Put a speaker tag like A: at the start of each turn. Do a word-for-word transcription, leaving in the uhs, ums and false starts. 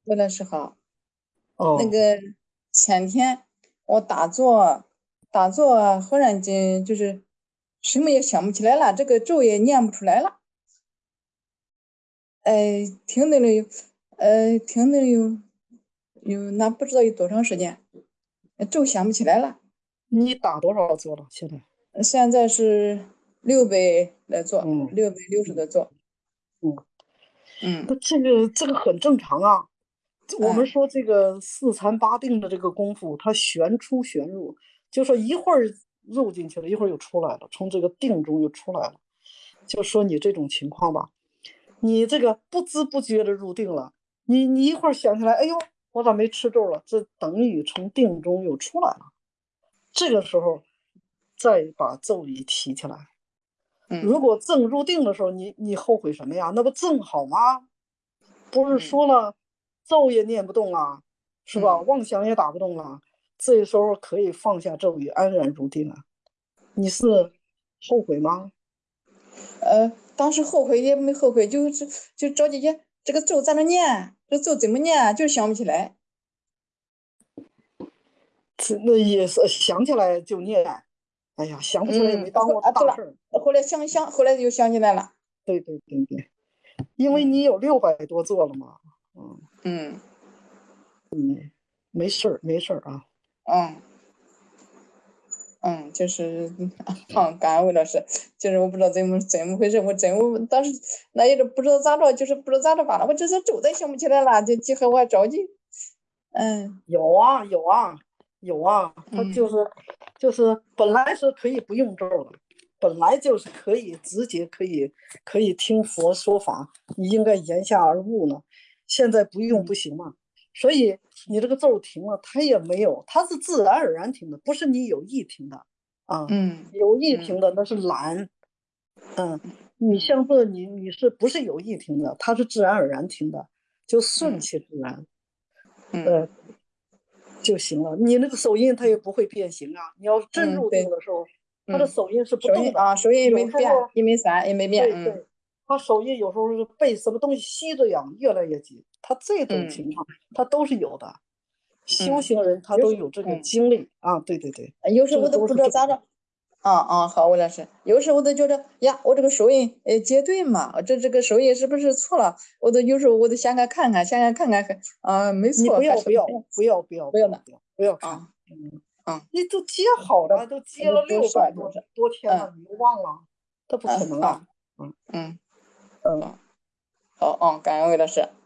A: 魏老师好。那
B: 哦，
A: 个前天我打坐，打坐忽然间就是什么也想不起来了，这个咒也念不出来了。哎，停顿了有，呃，停顿了有有那不知道有多长时间，呃咒想不起来了。
B: 你打多少坐了？现在？
A: 现在是六百来做，
B: 嗯
A: 六百六十的做。
B: 嗯，
A: 嗯
B: 那这个这个很正常啊。我们
A: 嗯
B: 说这个四禅八定的这个功夫，它旋出旋入，就说一会儿入进去了，一会儿又出来了，从这个定中又出来了。就说你这种情况吧，你这个不知不觉的入定了，你你一会儿想起来，哎呦，我咋没吃咒了？这等于从定中又出来了。这个时候再把咒语提起来。
A: 嗯
B: 如果正入定的时候，你你后悔什么呀？那不正好吗？不是
A: 嗯
B: 说了，咒也念不动了，是吧？
A: 嗯。
B: 妄想也打不动了，这时候可以放下咒语，安然入定了。你是后悔吗？
A: 呃，当时后悔也没后悔，就是就找姐姐这个咒咋能念？这咒怎么念？就是想不起来。
B: 这那也是想起来就念，哎呀，想不起来也没
A: 嗯，
B: 耽误
A: 后啊对了，
B: 大事儿。
A: 后来想想，后来就想起来了。
B: 对对对对，因为
A: 嗯
B: 你有六百多座了嘛。嗯，
A: 嗯
B: 没事儿没事儿啊。
A: 嗯嗯，就是嗯，感恩魏老师，就是我不知道怎么怎么回事，我真我当时那也是不知道咋着，就是不知道咋着罢了，我这是咒都想不起来了，就结合我还着急。嗯
B: 有啊有啊有啊，他就
A: 嗯
B: 是就是本来是可以不用咒的，本来就是可以直接可以可以听佛说法，你应该言下而悟呢。现在不用不
A: 嗯
B: 行吗？所以你这个咒停了，它也没有，它是自然而然停的，不是你有意停的啊。
A: 嗯
B: 有意停
A: 嗯
B: 的那是懒。嗯，你
A: 嗯
B: 像是你你是不是有意停的？它是自然而然停的，就顺
A: 嗯
B: 其自然。
A: 嗯
B: 呃，就行了。你那个手印它也不会变形啊。你要真
A: 嗯，
B: 入定
A: 对。
B: 的时候，它的
A: 嗯，
B: 手印是不动的。
A: 手印啊，手印没变，
B: 有时候，
A: 一没散，也没变。嗯
B: 对对，它手印有时候是被什么东西吸着痒，越来越紧。它这种
A: 嗯
B: 情况，它都是有的。修
A: 嗯，
B: 行人他
A: 有时
B: 都有这个
A: 嗯，
B: 经历啊。对对对，
A: 有时候我都
B: 这都是正常。
A: 不知道咋着。啊啊，好，魏老师，有时候我都觉得呀，我这个手印呃结对嘛，这这个手印是不是错了？我都有时候我都想看看看，想想看看看，啊，没
B: 你
A: 错，
B: 不要不要
A: 还是没有。
B: 不要不要
A: 不要的。
B: 不要不要不要看。
A: 啊
B: 嗯，
A: 啊，
B: 你都接好了，都接
A: 都
B: 了六
A: 都是啊，都
B: 百多
A: 是。
B: 多天了，
A: 嗯
B: 你又忘了？这不可
A: 嗯，
B: 能啊。
A: 好。
B: 嗯
A: 嗯
B: 嗯。
A: 好。好，嗯，感恩魏老师。